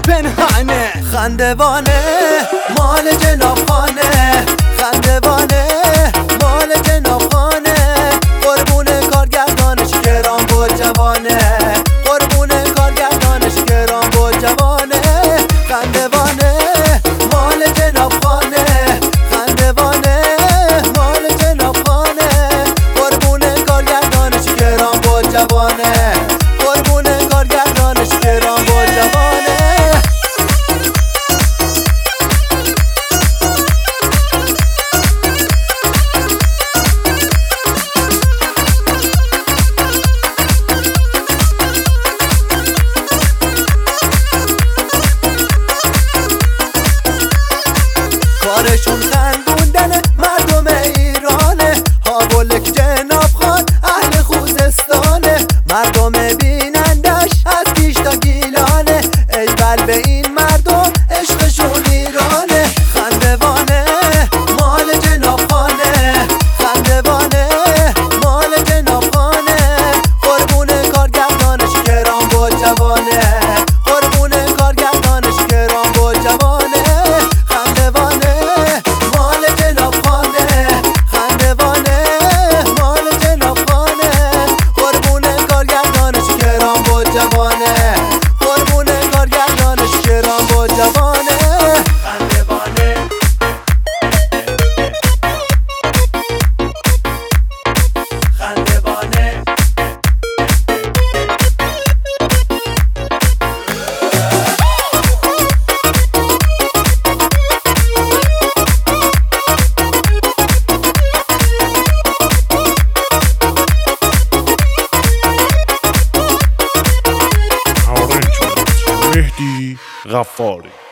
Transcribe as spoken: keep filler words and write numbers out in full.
پنهانه. خندوانه مال جناب خانه، خندوانه مال جناب خانه، قربون کارگردانش گران بود جوانه، قربون کارگردانش گران بود جوانه. خندوانه مال جناب خانه، خندوانه مال جناب خانه، قربون کارگردانش گران بود جوانه، قربون کارگردانش گران بود جوانه. کارشون خندوندن مردم ایرانه، هاولک جناب خان اهل خوزستانه، مردم بینندش از کیش تا گیلانه، ای بل به این مردم عشقشون ایرانه. خندوانه مال جناب خانه، خندوانه مال جناب خانه، قربون کارگردانش گران بود جوانه، قربون کارگردانش گران بود جوانه. قربون کارگردانش گران بود جوانه. خندوانه خندوانه مهدی غفاری.